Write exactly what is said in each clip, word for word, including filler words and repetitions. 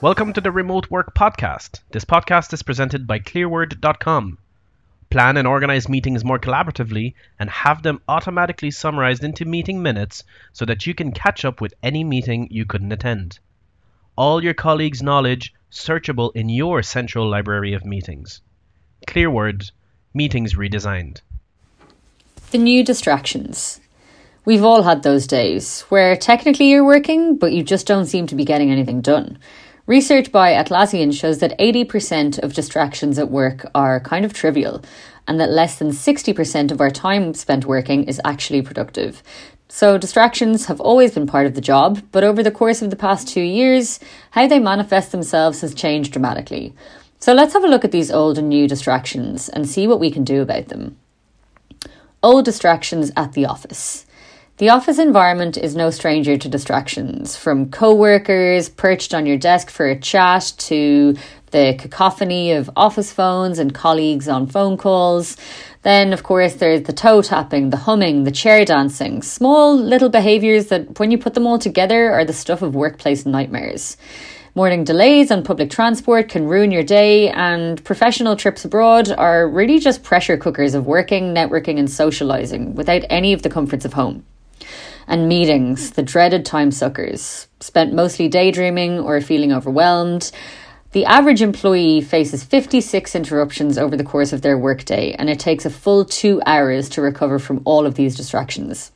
Welcome to the Remote Work Podcast. This podcast is presented by Clearword dot com. Plan and organize meetings more collaboratively and have them automatically summarized into meeting minutes so that you can catch up with any meeting you couldn't attend. All your colleagues' knowledge searchable in your central library of meetings. Clearword, meetings redesigned. The new distractions. We've all had those days where technically you're working, but you just don't seem to be getting anything done. Research by Atlassian shows that eighty percent of distractions at work are kind of trivial, and that less than sixty percent of our time spent working is actually productive. So distractions have always been part of the job, but over the course of the past two years, how they manifest themselves has changed dramatically. So let's have a look at these old and new distractions and see what we can do about them. Old distractions at the office. The office environment is no stranger to distractions, from co-workers perched on your desk for a chat to the cacophony of office phones and colleagues on phone calls. Then, of course, there's the toe tapping, the humming, the chair dancing, small little behaviours that, when you put them all together, are the stuff of workplace nightmares. Morning delays on public transport can ruin your day, and professional trips abroad are really just pressure cookers of working, networking and socialising without any of the comforts of home. And meetings, the dreaded time suckers, spent mostly daydreaming or feeling overwhelmed. The average employee faces fifty-six interruptions over the course of their workday, and it takes a full two hours to recover from all of these distractions.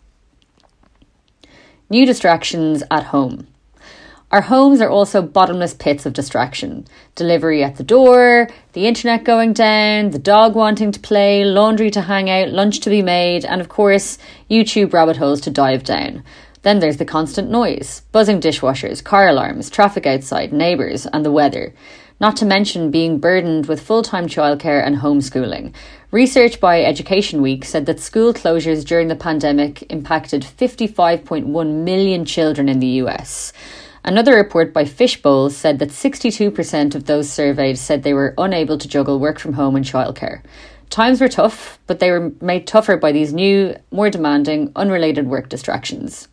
New distractions at home. Our homes are also bottomless pits of distraction. Delivery at the door, the internet going down, the dog wanting to play, laundry to hang out, lunch to be made, and of course, YouTube rabbit holes to dive down. Then there's the constant noise, buzzing dishwashers, car alarms, traffic outside, neighbours, and the weather. Not to mention being burdened with full-time childcare and homeschooling. Research by Education Week said that school closures during the pandemic impacted fifty-five point one million children in the U S. Another report by Fishbowl said that sixty-two percent of those surveyed said they were unable to juggle work from home and childcare. Times were tough, but they were made tougher by these new, more demanding, unrelated work distractions.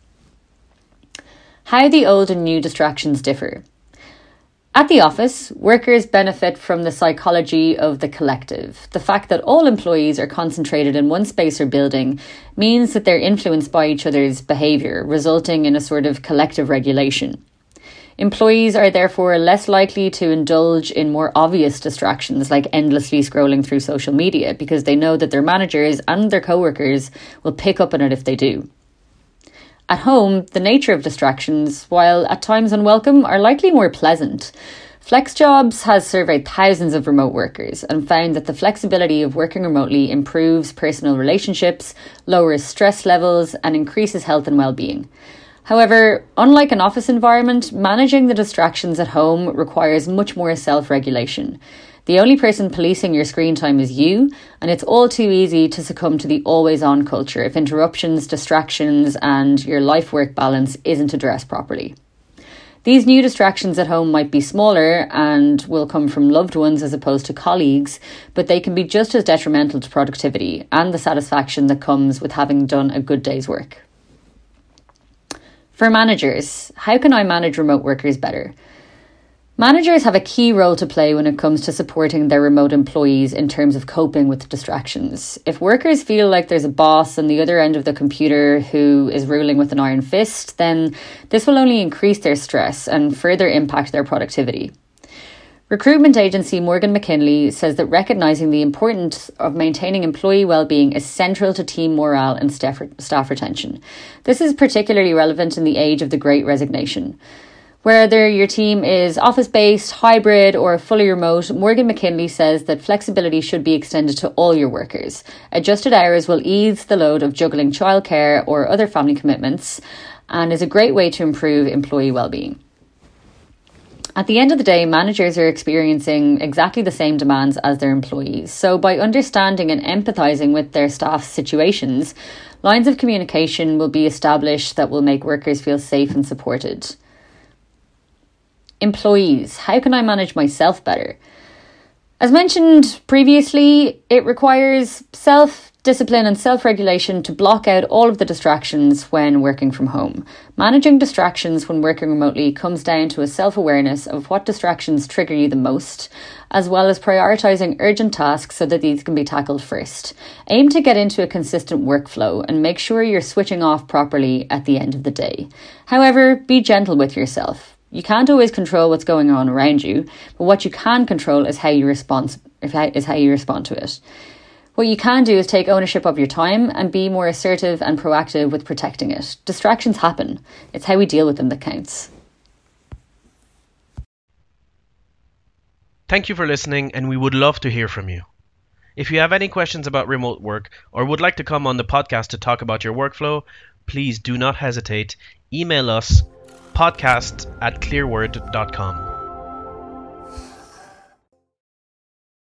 How the old and new distractions differ. At the office, workers benefit from the psychology of the collective. The fact that all employees are concentrated in one space or building means that they're influenced by each other's behaviour, resulting in a sort of collective regulation. Employees are therefore less likely to indulge in more obvious distractions like endlessly scrolling through social media because they know that their managers and their co-workers will pick up on it if they do. At home, the nature of distractions, while at times unwelcome, are likely more pleasant. FlexJobs has surveyed thousands of remote workers and found that the flexibility of working remotely improves personal relationships, lowers stress levels, and increases health and well-being. However, unlike an office environment, managing the distractions at home requires much more self-regulation. The only person policing your screen time is you, and it's all too easy to succumb to the always-on culture if interruptions, distractions, and your life-work balance isn't addressed properly. These new distractions at home might be smaller and will come from loved ones as opposed to colleagues, but they can be just as detrimental to productivity and the satisfaction that comes with having done a good day's work. For managers, how can I manage remote workers better? Managers have a key role to play when it comes to supporting their remote employees in terms of coping with distractions. If workers feel like there's a boss on the other end of the computer who is ruling with an iron fist, then this will only increase their stress and further impact their productivity. Recruitment agency Morgan McKinley says that recognising the importance of maintaining employee well-being is central to team morale and staff, staff retention. This is particularly relevant in the age of the Great Resignation. Whether your team is office-based, hybrid or fully remote, Morgan McKinley says that flexibility should be extended to all your workers. Adjusted hours will ease the load of juggling childcare or other family commitments and is a great way to improve employee well-being. At the end of the day, managers are experiencing exactly the same demands as their employees. So by understanding and empathising with their staff's situations, lines of communication will be established that will make workers feel safe and supported. Employees, how can I manage myself better? As mentioned previously, it requires self discipline and self-regulation to block out all of the distractions when working from home. Managing distractions when working remotely comes down to a self-awareness of what distractions trigger you the most, as well as prioritising urgent tasks so that these can be tackled first. Aim to get into a consistent workflow and make sure you're switching off properly at the end of the day. However, be gentle with yourself. You can't always control what's going on around you, but what you can control is how you respond, is how you respond to it. What you can do is take ownership of your time and be more assertive and proactive with protecting it. Distractions happen. It's how we deal with them that counts. Thank you for listening, and we would love to hear from you. If you have any questions about remote work or would like to come on the podcast to talk about your workflow, please do not hesitate. Email us podcast at clearword dot com.